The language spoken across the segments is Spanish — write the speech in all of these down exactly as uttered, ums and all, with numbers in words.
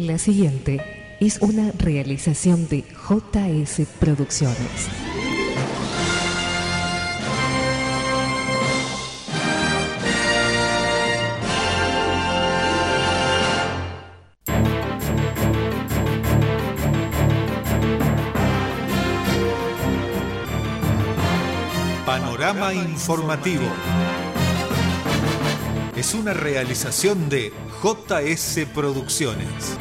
La siguiente es una realización de J S Producciones. Panorama informativo. Es una realización de J S Producciones.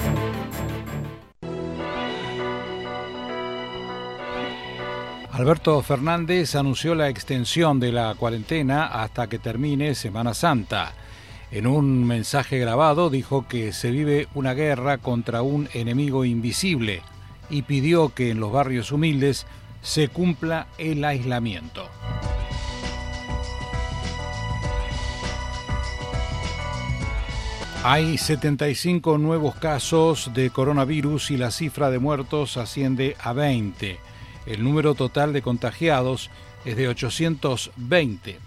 Alberto Fernández anunció la extensión de la cuarentena hasta que termine Semana Santa. En un mensaje grabado dijo que se vive una guerra contra un enemigo invisible y pidió que en los barrios humildes se cumpla el aislamiento. Hay setenta y cinco nuevos casos de coronavirus y la cifra de muertos asciende a veinte. El número total de contagiados es de ochocientos veinte.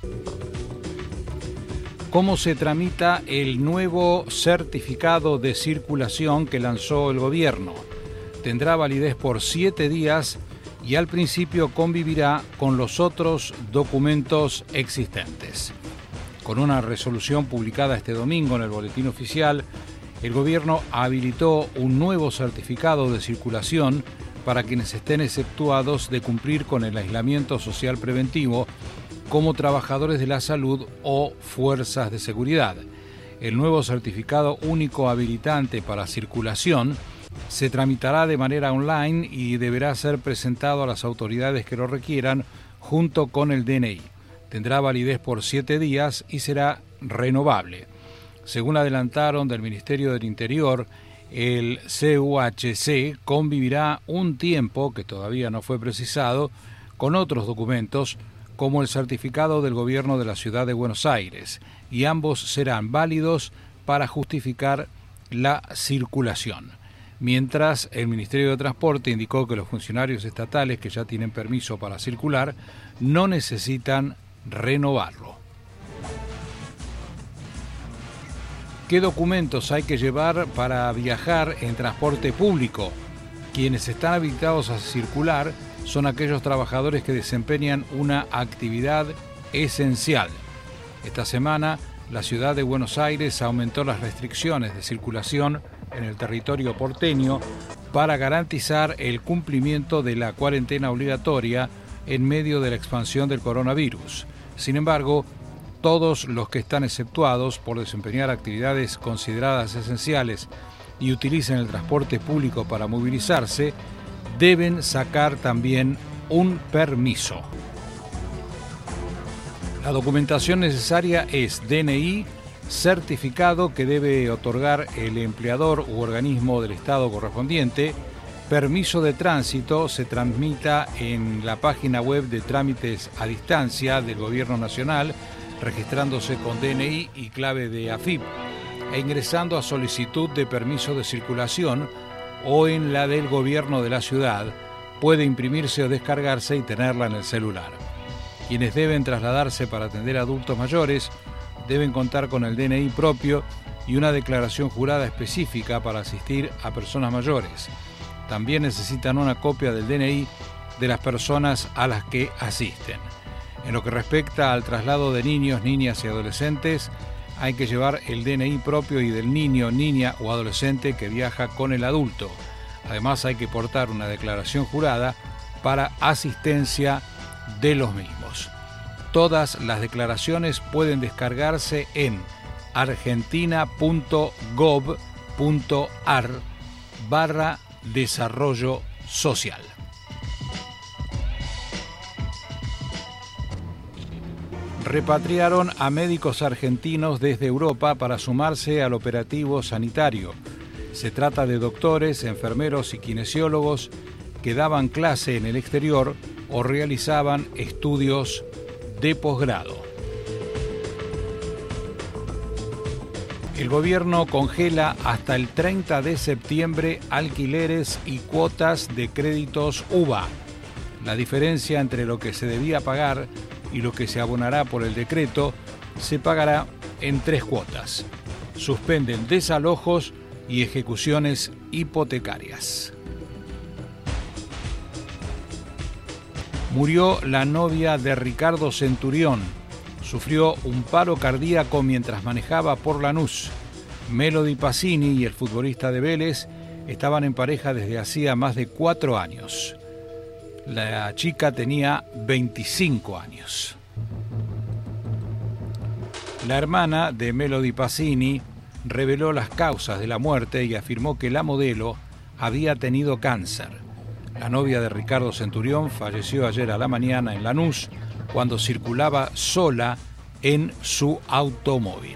¿Cómo se tramita el nuevo certificado de circulación que lanzó el gobierno? Tendrá validez por siete días y al principio convivirá con los otros documentos existentes. Con una resolución publicada este domingo en el Boletín Oficial, el gobierno habilitó un nuevo certificado de circulación para quienes estén exceptuados de cumplir con el aislamiento social preventivo como trabajadores de la salud o fuerzas de seguridad. El nuevo certificado único habilitante para circulación se tramitará de manera online y deberá ser presentado a las autoridades que lo requieran junto con el D N I. Tendrá validez por siete días y será renovable. Según adelantaron del Ministerio del Interior, el C U H C convivirá un tiempo, que todavía no fue precisado, con otros documentos como el certificado del gobierno de la Ciudad de Buenos Aires, y ambos serán válidos para justificar la circulación. Mientras, el Ministerio de Transporte indicó que los funcionarios estatales que ya tienen permiso para circular no necesitan renovarlo. ¿Qué documentos hay que llevar para viajar en transporte público? Quienes están habilitados a circular son aquellos trabajadores que desempeñan una actividad esencial. Esta semana, la ciudad de Buenos Aires aumentó las restricciones de circulación en el territorio porteño para garantizar el cumplimiento de la cuarentena obligatoria en medio de la expansión del coronavirus. Sin embargo, todos los que están exceptuados por desempeñar actividades consideradas esenciales y utilicen el transporte público para movilizarse, deben sacar también un permiso. La documentación necesaria es D N I, certificado que debe otorgar el empleador u organismo del Estado correspondiente, permiso de tránsito se tramita en la página web de trámites a distancia del Gobierno Nacional, registrándose con D N I y clave de A F I P, e ingresando a solicitud de permiso de circulación o en la del Gobierno de la ciudad, puede imprimirse o descargarse y tenerla en el celular. Quienes deben trasladarse para atender a adultos mayores deben contar con el D N I propio y una declaración jurada específica para asistir a personas mayores. También necesitan una copia del D N I de las personas a las que asisten. En lo que respecta al traslado de niños, niñas y adolescentes, hay que llevar el D N I propio y del niño, niña o adolescente que viaja con el adulto. Además, hay que portar una declaración jurada para asistencia de los mismos. Todas las declaraciones pueden descargarse en argentina.gov.ar barra desarrollo social. Repatriaron a médicos argentinos desde Europa para sumarse al operativo sanitario. Se trata de doctores, enfermeros y kinesiólogos que daban clase en el exterior o realizaban estudios de posgrado. El gobierno congela hasta el treinta de septiembre alquileres y cuotas de créditos U V A. La diferencia entre lo que se debía pagar y lo que se abonará por el decreto se pagará en tres cuotas. Suspenden desalojos y ejecuciones hipotecarias. Murió la novia de Ricardo Centurión. Sufrió un paro cardíaco mientras manejaba por Lanús. Melody Pacini y el futbolista de Vélez estaban en pareja desde hacía más de cuatro años. La chica tenía veinticinco años. La hermana de Melody Pacini reveló las causas de la muerte y afirmó que la modelo había tenido cáncer. La novia de Ricardo Centurión falleció ayer a la mañana en Lanús cuando circulaba sola en su automóvil.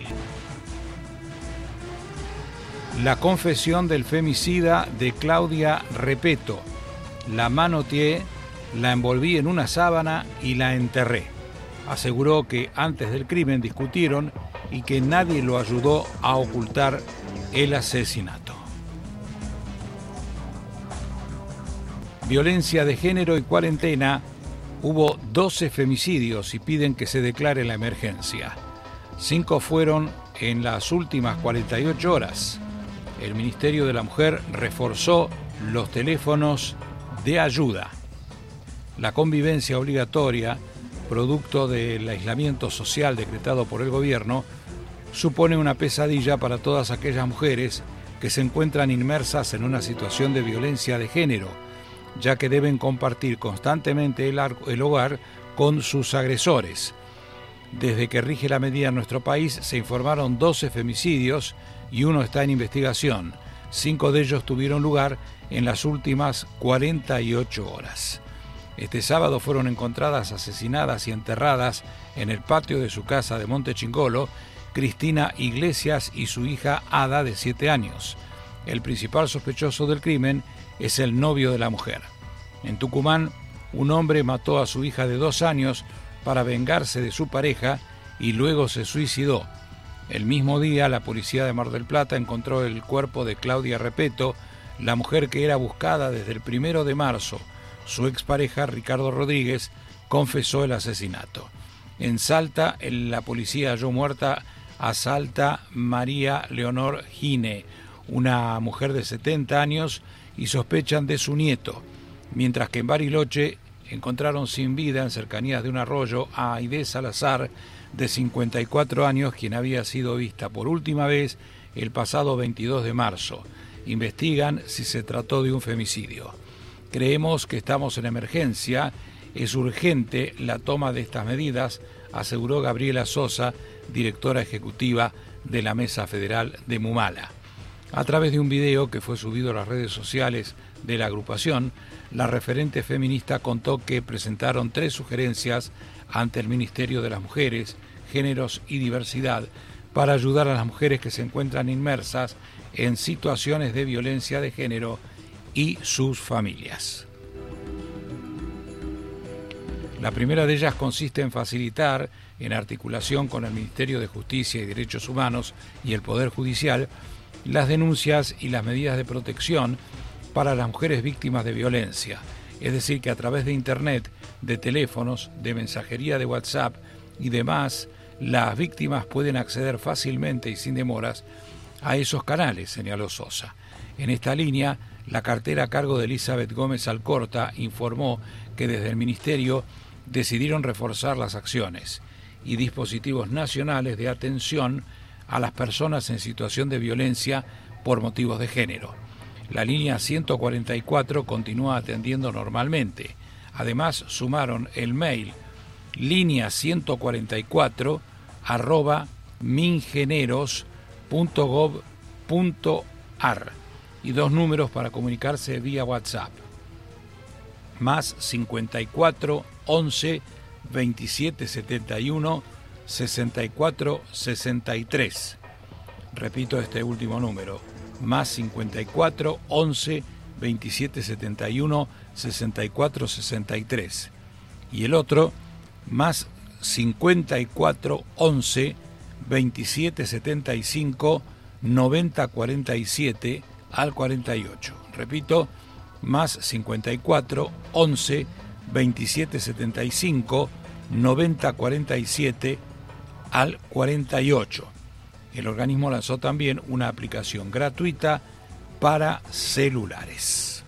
La confesión del femicida de Claudia Repeto. La manoteé, la envolví en una sábana y la enterré. Aseguró que antes del crimen discutieron y que nadie lo ayudó a ocultar el asesinato. Violencia de género y cuarentena. Hubo doce femicidios y piden que se declare la emergencia. Cinco fueron en las últimas cuarenta y ocho horas. El Ministerio de la Mujer reforzó los teléfonos de ayuda. La convivencia obligatoria, producto del aislamiento social decretado por el gobierno, supone una pesadilla para todas aquellas mujeres que se encuentran inmersas en una situación de violencia de género, ya que deben compartir constantemente el, el hogar con sus agresores. Desde que rige la medida en nuestro país se informaron doce femicidios y uno está en investigación. Cinco de ellos tuvieron lugar en las últimas cuarenta y ocho horas. Este sábado fueron encontradas asesinadas y enterradas en el patio de su casa de Montechingolo Cristina Iglesias y su hija Ada, de siete años. El principal sospechoso del crimen es el novio de la mujer. En Tucumán, un hombre mató a su hija de dos años para vengarse de su pareja y luego se suicidó. El mismo día, la policía de Mar del Plata encontró el cuerpo de Claudia Repeto, la mujer que era buscada desde el primero de marzo. Su expareja, Ricardo Rodríguez, confesó el asesinato. En Salta, la policía halló muerta a Salta María Leonor Gine, una mujer de setenta años, y sospechan de su nieto, mientras que en Bariloche encontraron sin vida en cercanías de un arroyo a Aide Salazar, de cincuenta y cuatro años, quien había sido vista por última vez el pasado veintidós de marzo. Investigan si se trató de un femicidio. Creemos que estamos en emergencia, es urgente la toma de estas medidas, aseguró Gabriela Sosa, directora ejecutiva de la Mesa Federal de Mumala. A través de un video que fue subido a las redes sociales de la agrupación, la referente feminista contó que presentaron tres sugerencias ante el Ministerio de las Mujeres, Géneros y Diversidad para ayudar a las mujeres que se encuentran inmersas en situaciones de violencia de género y sus familias. La primera de ellas consiste en facilitar, en articulación con el Ministerio de Justicia y Derechos Humanos y el Poder Judicial, las denuncias y las medidas de protección para las mujeres víctimas de violencia. Es decir, que a través de Internet, de teléfonos, de mensajería de WhatsApp y demás, las víctimas pueden acceder fácilmente y sin demoras a esos canales, señaló Sosa. En esta línea, la cartera a cargo de Elizabeth Gómez Alcorta informó que desde el Ministerio decidieron reforzar las acciones y dispositivos nacionales de atención a las personas en situación de violencia por motivos de género. La línea ciento cuarenta y cuatro continúa atendiendo normalmente. Además, sumaron el mail línea ciento cuarenta y cuatro arroba mingeneros punto gov punto ar y dos números para comunicarse vía WhatsApp. Más cincuenta y cuatro once veintisiete setenta y uno sesenta y cuatro sesenta y tres. Repito este último número. Más cincuenta y cuatro once veintisiete setenta y uno sesenta y cuatro sesenta y tres. Y el otro, más cincuenta y cuatro once veintisiete setenta y cinco noventa cuarenta y siete al cuarenta y ocho. Repito, más cincuenta y cuatro once veintisiete setenta y cinco noventa cuarenta y siete al cuarenta y ocho. El organismo lanzó también una aplicación gratuita para celulares.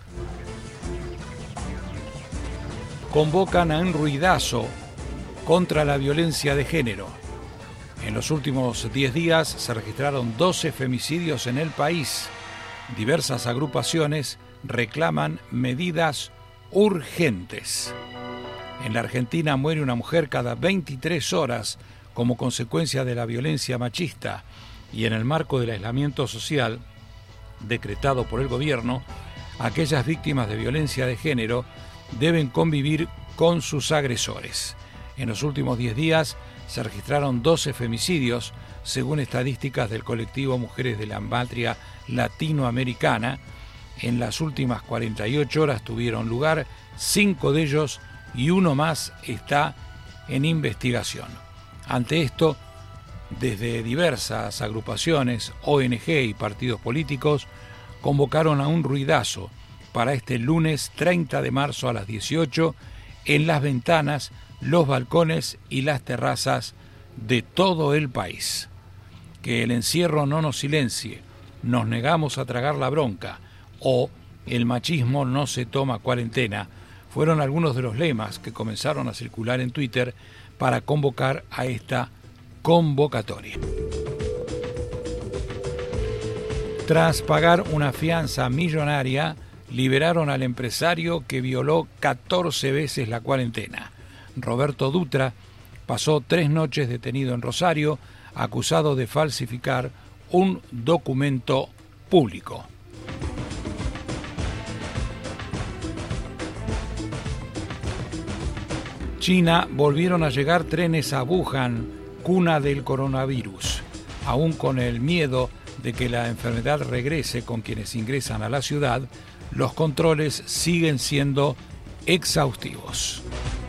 Convocan a un ruidazo contra la violencia de género. En los últimos diez días se registraron doce femicidios en el país. Diversas agrupaciones reclaman medidas urgentes. En la Argentina muere una mujer cada veintitrés horas como consecuencia de la violencia machista, y en el marco del aislamiento social decretado por el gobierno, aquellas víctimas de violencia de género deben convivir con sus agresores. En los últimos diez días se registraron doce femicidios, según estadísticas del colectivo Mujeres de la Patria Latinoamericana. En las últimas cuarenta y ocho horas tuvieron lugar cinco de ellos y uno más está en investigación. Ante esto, desde diversas agrupaciones, O N Ge y partidos políticos convocaron a un ruidazo para este lunes treinta de marzo a las dieciocho en las ventanas, los balcones y las terrazas de todo el país. Que el encierro no nos silencie, nos negamos a tragar la bronca o el machismo no se toma cuarentena, fueron algunos de los lemas que comenzaron a circular en Twitter para convocar a esta convocatoria. Tras pagar una fianza millonaria, liberaron al empresario que violó catorce veces la cuarentena. Roberto Dutra pasó tres noches detenido en Rosario, acusado de falsificar un documento público. China volvieron a llegar trenes a Wuhan, cuna del coronavirus. Aún con el miedo de que la enfermedad regrese con quienes ingresan a la ciudad, los controles siguen siendo exhaustivos.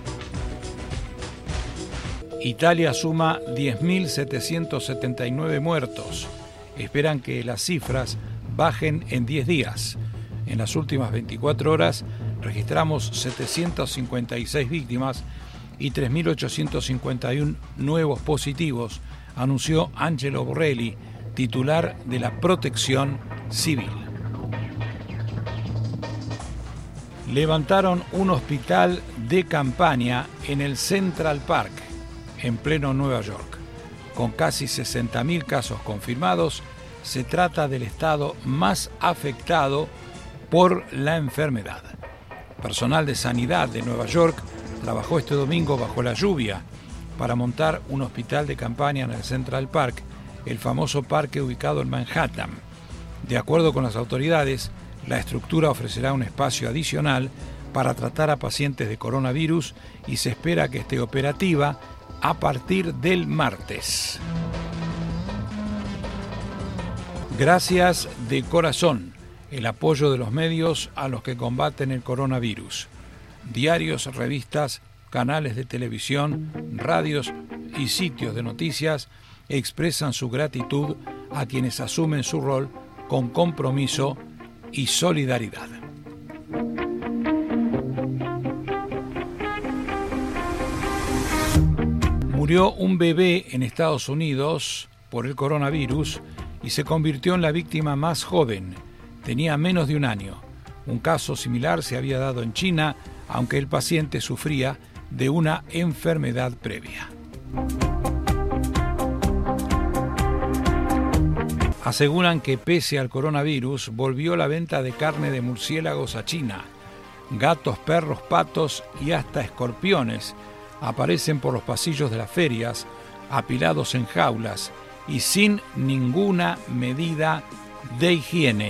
Italia suma diez mil setecientos setenta y nueve muertos. Esperan que las cifras bajen en diez días. En las últimas veinticuatro horas registramos setecientas cincuenta y seis víctimas y tres mil ochocientos cincuenta y uno nuevos positivos, anunció Angelo Borrelli, titular de la Protección Civil. Levantaron un hospital de campaña en el Central Park, en pleno Nueva York. Con casi sesenta mil casos confirmados, se trata del estado más afectado por la enfermedad. Personal de sanidad de Nueva York trabajó este domingo bajo la lluvia para montar un hospital de campaña en el Central Park, el famoso parque ubicado en Manhattan. De acuerdo con las autoridades, la estructura ofrecerá un espacio adicional para tratar a pacientes de coronavirus y se espera que esté operativa a partir del martes. Gracias de corazón, el apoyo de los medios a los que combaten el coronavirus. Diarios, revistas, canales de televisión, radios y sitios de noticias expresan su gratitud a quienes asumen su rol con compromiso y solidaridad. Murió un bebé en Estados Unidos por el coronavirus y se convirtió en la víctima más joven. Tenía menos de un año. Un caso similar se había dado en China, aunque el paciente sufría de una enfermedad previa. Aseguran que pese al coronavirus volvió la venta de carne de murciélagos a China. Gatos, perros, patos y hasta escorpiones aparecen por los pasillos de las ferias, apilados en jaulas y sin ninguna medida de higiene.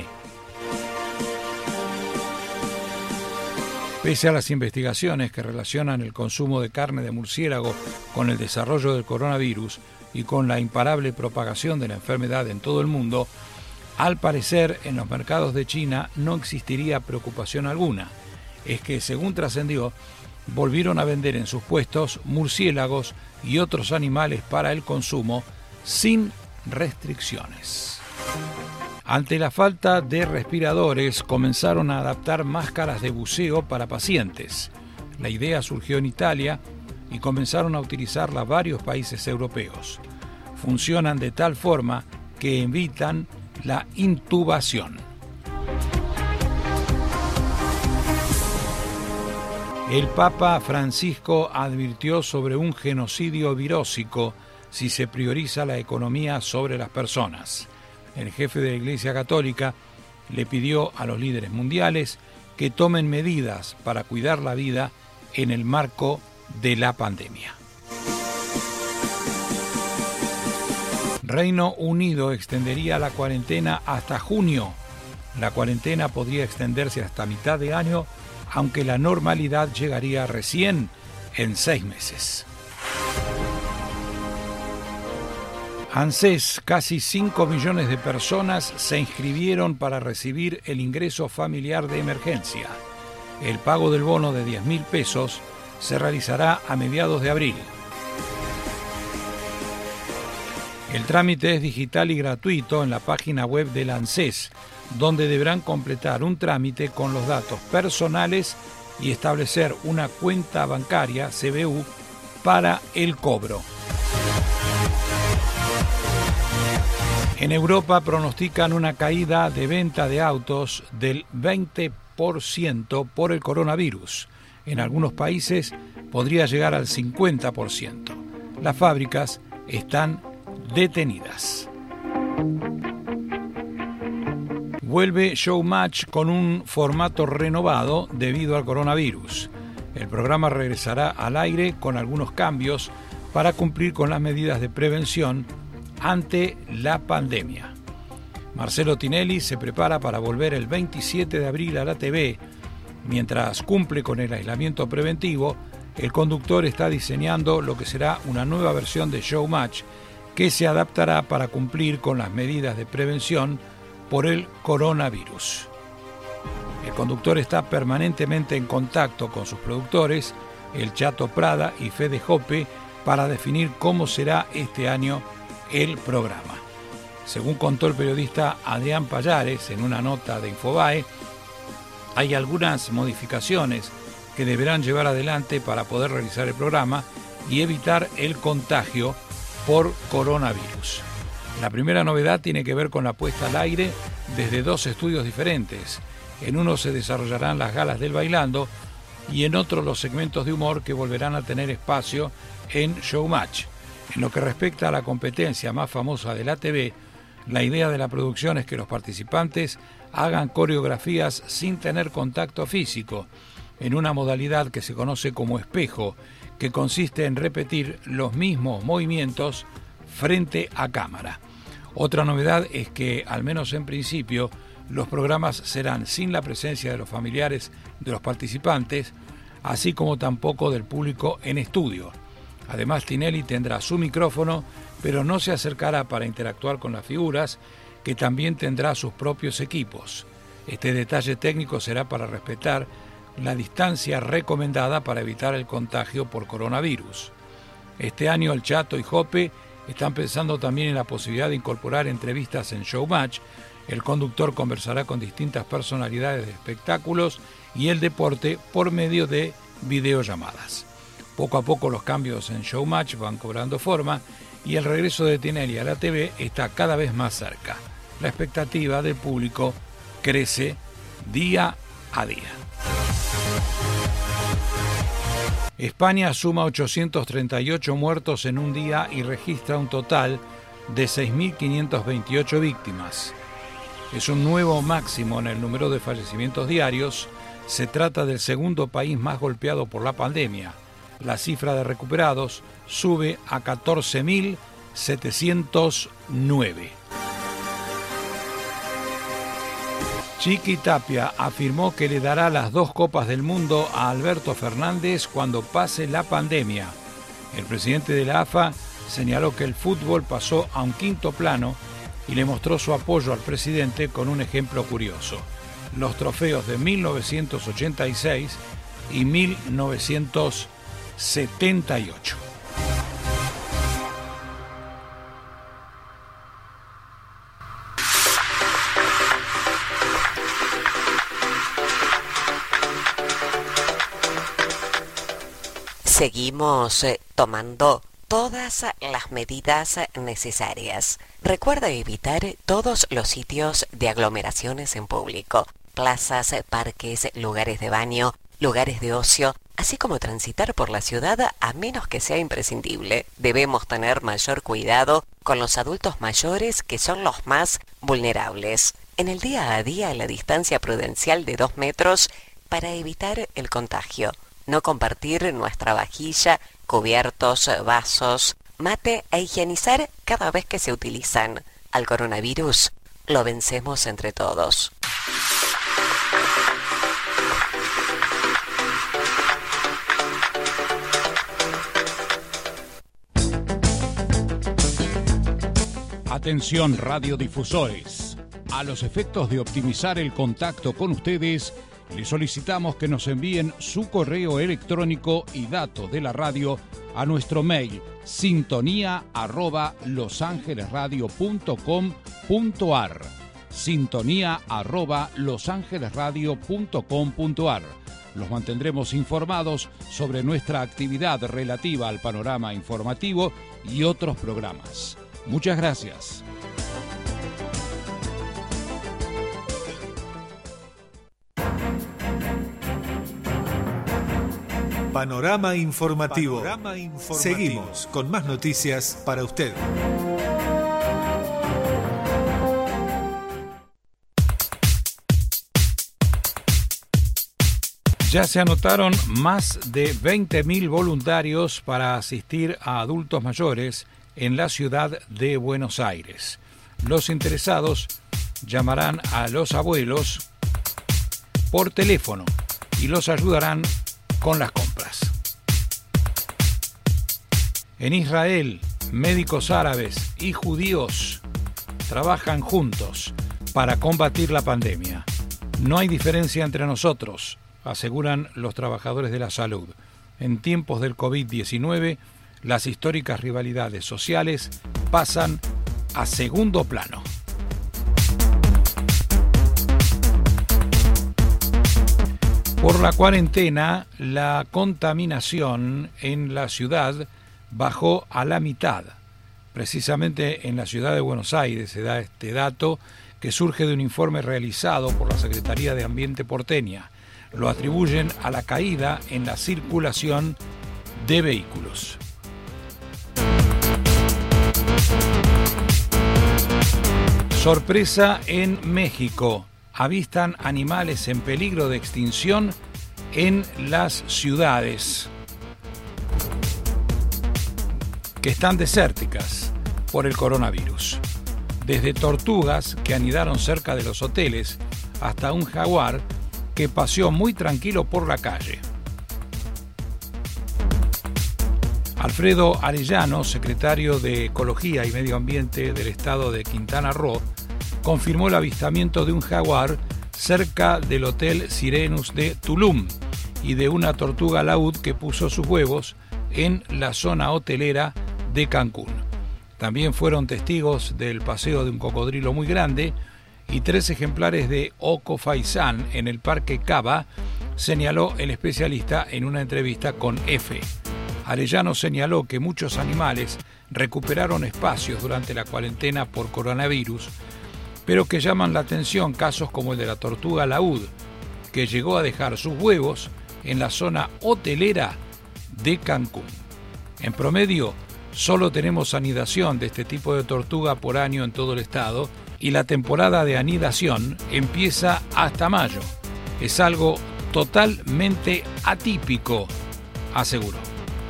Pese a las investigaciones que relacionan el consumo de carne de murciélago con el desarrollo del coronavirus y con la imparable propagación de la enfermedad en todo el mundo, al parecer en los mercados de China no existiría preocupación alguna. Es que, según trascendió, volvieron a vender en sus puestos murciélagos y otros animales para el consumo sin restricciones. Ante la falta de respiradores, comenzaron a adaptar máscaras de buceo para pacientes. La idea surgió en Italia y comenzaron a utilizarla varios países europeos. Funcionan de tal forma que evitan la intubación. El Papa Francisco advirtió sobre un genocidio virósico si se prioriza la economía sobre las personas. El jefe de la Iglesia Católica le pidió a los líderes mundiales que tomen medidas para cuidar la vida en el marco de la pandemia. Reino Unido extendería la cuarentena hasta junio. La cuarentena podría extenderse hasta mitad de año, aunque la normalidad llegaría recién en seis meses. ANSES, casi cinco millones de personas se inscribieron para recibir el ingreso familiar de emergencia. El pago del bono de diez mil pesos se realizará a mediados de abril. El trámite es digital y gratuito en la página web del ANSES, donde deberán completar un trámite con los datos personales y establecer una cuenta bancaria C B U para el cobro. En Europa pronostican una caída de venta de autos del veinte por ciento por el coronavirus. En algunos países podría llegar al cincuenta por ciento. Las fábricas están detenidas. Vuelve Showmatch con un formato renovado debido al coronavirus. El programa regresará al aire con algunos cambios para cumplir con las medidas de prevención ante la pandemia. Marcelo Tinelli se prepara para volver el veintisiete de abril a la T V. Mientras cumple con el aislamiento preventivo, el conductor está diseñando lo que será una nueva versión de Showmatch que se adaptará para cumplir con las medidas de prevención por el coronavirus. El conductor está permanentemente en contacto con sus productores, el Chato Prada y Fede Jope, para definir cómo será este año el programa. Según contó el periodista Adrián Pallares en una nota de Infobae, hay algunas modificaciones que deberán llevar adelante para poder realizar el programa y evitar el contagio por coronavirus. La primera novedad tiene que ver con la puesta al aire desde dos estudios diferentes. En uno se desarrollarán las galas del bailando y en otro los segmentos de humor que volverán a tener espacio en Showmatch. En lo que respecta a la competencia más famosa de la T V, la idea de la producción es que los participantes hagan coreografías sin tener contacto físico, en una modalidad que se conoce como espejo, que consiste en repetir los mismos movimientos frente a cámara. Otra novedad es que, al menos en principio, los programas serán sin la presencia de los familiares de los participantes, así como tampoco del público en estudio. Además, Tinelli tendrá su micrófono, pero no se acercará para interactuar con las figuras, que también tendrá sus propios equipos. Este detalle técnico será para respetar la distancia recomendada para evitar el contagio por coronavirus. Este año el Chato y Jope están pensando también en la posibilidad de incorporar entrevistas en Showmatch. El conductor conversará con distintas personalidades de espectáculos y el deporte por medio de videollamadas. Poco a poco los cambios en Showmatch van cobrando forma y el regreso de Tinelli a la T V está cada vez más cerca. La expectativa del público crece día a día. España suma ochocientos treinta y ocho muertos en un día y registra un total de seis mil quinientas veintiocho víctimas. Es un nuevo máximo en el número de fallecimientos diarios. Se trata del segundo país más golpeado por la pandemia. La cifra de recuperados sube a catorce mil setecientos nueve. Chiqui Tapia afirmó que le dará las dos Copas del Mundo a Alberto Fernández cuando pase la pandemia. El presidente de la A F A señaló que el fútbol pasó a un quinto plano y le mostró su apoyo al presidente con un ejemplo curioso: los trofeos de mil novecientos ochenta y seis y mil novecientos setenta y ocho. Seguimos eh, tomando todas las medidas necesarias. Recuerda evitar todos los sitios de aglomeraciones en público, plazas, parques, lugares de baño, lugares de ocio, así como transitar por la ciudad a menos que sea imprescindible. Debemos tener mayor cuidado con los adultos mayores, que son los más vulnerables. En el día a día, la distancia prudencial de dos metros para evitar el contagio. No compartir nuestra vajilla, cubiertos, vasos, mate e higienizar cada vez que se utilizan. Al coronavirus lo vencemos entre todos. Atención radiodifusores. A los efectos de optimizar el contacto con ustedes, les solicitamos que nos envíen su correo electrónico y datos de la radio a nuestro mail sintonía arroba losangelesradio.com.ar sintonía arroba losangelesradio.com.ar. Los mantendremos informados sobre nuestra actividad relativa al panorama informativo y otros programas. Muchas gracias. Panorama informativo. Panorama informativo. Seguimos con más noticias para usted. Ya se anotaron más de veinte mil voluntarios para asistir a adultos mayores en la ciudad de Buenos Aires. Los interesados llamarán a los abuelos por teléfono y los ayudarán con las compras. En Israel, médicos árabes y judíos trabajan juntos para combatir la pandemia. No hay diferencia entre nosotros, aseguran los trabajadores de la salud. En tiempos del covid diecinueve, las históricas rivalidades sociales pasan a segundo plano. Por la cuarentena, la contaminación en la ciudad bajó a la mitad. Precisamente en la ciudad de Buenos Aires se da este dato, que surge de un informe realizado por la Secretaría de Ambiente porteña. Lo atribuyen a la caída en la circulación de vehículos. Sorpresa en México. Avistan animales en peligro de extinción en las ciudades que están desérticas por el coronavirus. Desde tortugas que anidaron cerca de los hoteles hasta un jaguar que paseó muy tranquilo por la calle. Alfredo Arellano, secretario de Ecología y Medio Ambiente del estado de Quintana Roo, confirmó el avistamiento de un jaguar cerca del Hotel Sirenus de Tulum y de una tortuga laúd que puso sus huevos en la zona hotelera de Cancún. También fueron testigos del paseo de un cocodrilo muy grande y tres ejemplares de Oco Faisán en el Parque Cava, señaló el especialista en una entrevista con EFE. Arellano señaló que muchos animales recuperaron espacios durante la cuarentena por coronavirus, pero que llaman la atención casos como el de la tortuga laúd, que llegó a dejar sus huevos en la zona hotelera de Cancún. En promedio, solo tenemos anidación de este tipo de tortuga por año en todo el estado, y la temporada de anidación empieza hasta mayo. Es algo totalmente atípico, aseguró.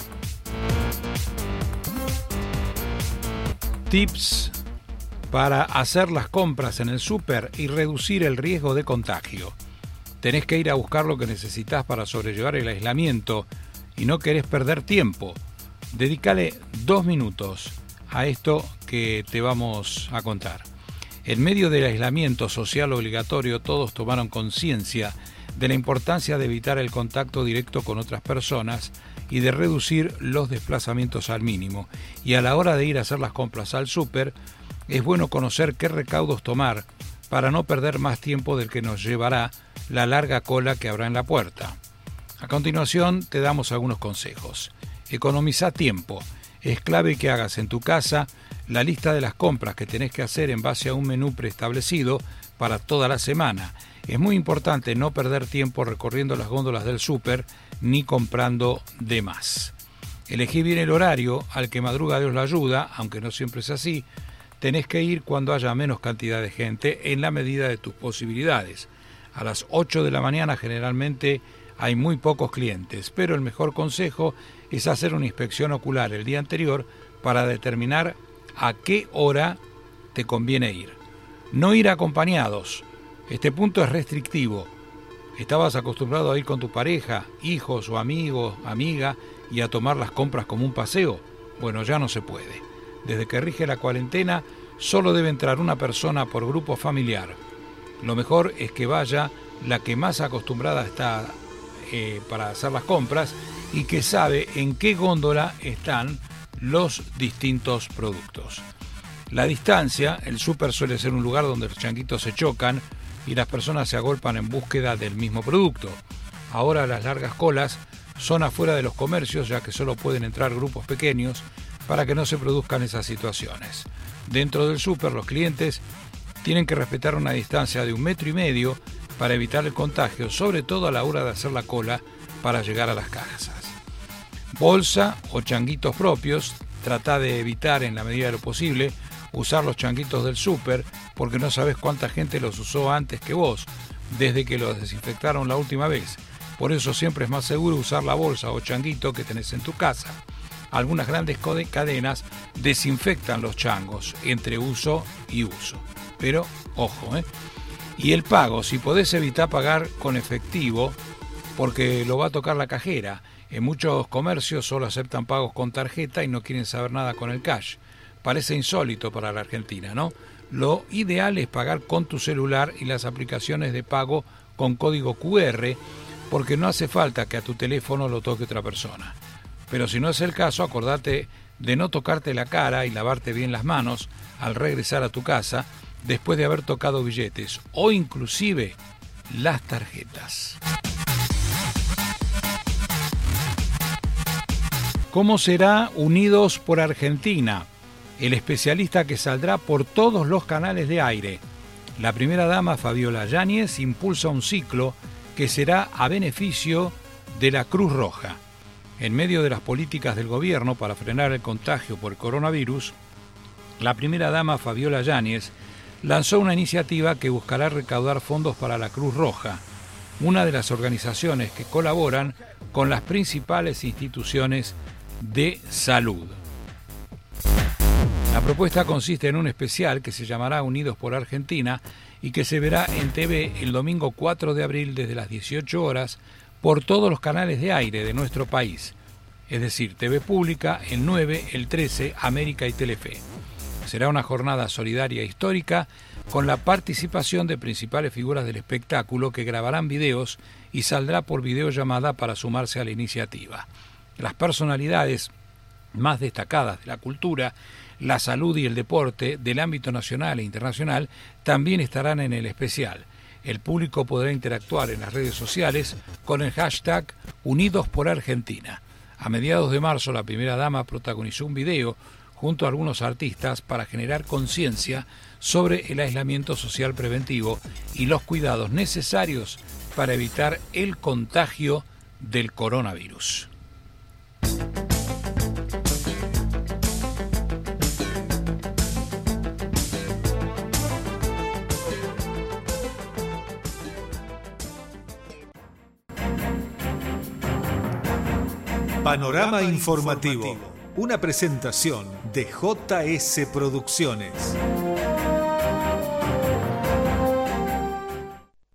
Tips para hacer las compras en el súper y reducir el riesgo de contagio. Tenés que ir a buscar lo que necesitas para sobrellevar el aislamiento y no querés perder tiempo. Dedícale dos minutos a esto que te vamos a contar. En medio del aislamiento social obligatorio, todos tomaron conciencia de la importancia de evitar el contacto directo con otras personas y de reducir los desplazamientos al mínimo. Y a la hora de ir a hacer las compras al súper, es bueno conocer qué recaudos tomar para no perder más tiempo del que nos llevará la larga cola que habrá en la puerta. A continuación te damos algunos consejos. Economiza tiempo. es clave que hagas en tu casa la lista de las compras que tenés que hacer en base a un menú preestablecido para toda la semana. Es muy importante no perder tiempo recorriendo las góndolas del súper ni comprando de más. Elegí bien el horario, al que madruga Dios lo ayuda, aunque no siempre es así. Tenés que ir cuando haya menos cantidad de gente en la medida de tus posibilidades. A las ocho de la mañana generalmente hay muy pocos clientes, pero el mejor consejo es hacer una inspección ocular el día anterior para determinar a qué hora te conviene ir. No ir acompañados. Este punto es restrictivo. ¿Estabas acostumbrado a ir con tu pareja, hijos o amigos, amiga, y a tomar las compras como un paseo? Bueno, ya no se puede. Desde que rige la cuarentena, solo debe entrar una persona por grupo familiar. Lo mejor es que vaya la que más acostumbrada está eh, para hacer las compras y que sabe en qué góndola están los distintos productos. La distancia, el súper suele ser un lugar donde los changuitos se chocan y las personas se agolpan en búsqueda del mismo producto. Ahora las largas colas son afuera de los comercios, ya que solo pueden entrar grupos pequeños para que no se produzcan esas situaciones. Dentro del súper, los clientes tienen que respetar una distancia de un metro y medio para evitar el contagio, sobre todo a la hora de hacer la cola para llegar a las casas. Bolsa o changuitos propios, trata de evitar en la medida de lo posible usar los changuitos del súper, porque no sabes cuánta gente los usó antes que vos, desde que los desinfectaron la última vez. Por eso siempre es más seguro usar la bolsa o changuito que tenés en tu casa. Algunas grandes cadenas desinfectan los changos entre uso y uso. Pero, ojo, ¿eh? Y el pago, si podés evitar pagar con efectivo, porque lo va a tocar la cajera. En muchos comercios solo aceptan pagos con tarjeta y no quieren saber nada con el cash. Parece insólito para la Argentina, ¿no? Lo ideal es pagar con tu celular y las aplicaciones de pago con código cu erre, porque no hace falta que a tu teléfono lo toque otra persona. Pero si no es el caso, acordate de no tocarte la cara y lavarte bien las manos al regresar a tu casa después de haber tocado billetes o inclusive las tarjetas. ¿Cómo será Unidos por Argentina? El especialista que saldrá por todos los canales de aire. La primera dama Fabiola Yáñez impulsa un ciclo que será a beneficio de la Cruz Roja. En medio de las políticas del gobierno para frenar el contagio por coronavirus, la primera dama Fabiola Yáñez lanzó una iniciativa que buscará recaudar fondos para la Cruz Roja, una de las organizaciones que colaboran con las principales instituciones de salud. La propuesta consiste en un especial que se llamará Unidos por Argentina y que se verá en T V el domingo cuatro de abril desde las dieciocho horas por todos los canales de aire de nuestro país, es decir, T V Pública, el nueve, el trece, América y Telefe. Será una jornada solidaria histórica con la participación de principales figuras del espectáculo que grabarán videos y saldrá por videollamada para sumarse a la iniciativa. Las personalidades más destacadas de la cultura, la salud y el deporte del ámbito nacional e internacional también estarán en el especial. El público podrá interactuar en las redes sociales con el hashtag Unidos por Argentina. A mediados de marzo, la primera dama protagonizó un video junto a algunos artistas para generar conciencia sobre el aislamiento social preventivo y los cuidados necesarios para evitar el contagio del coronavirus. Panorama Informativo, una presentación de J S Producciones.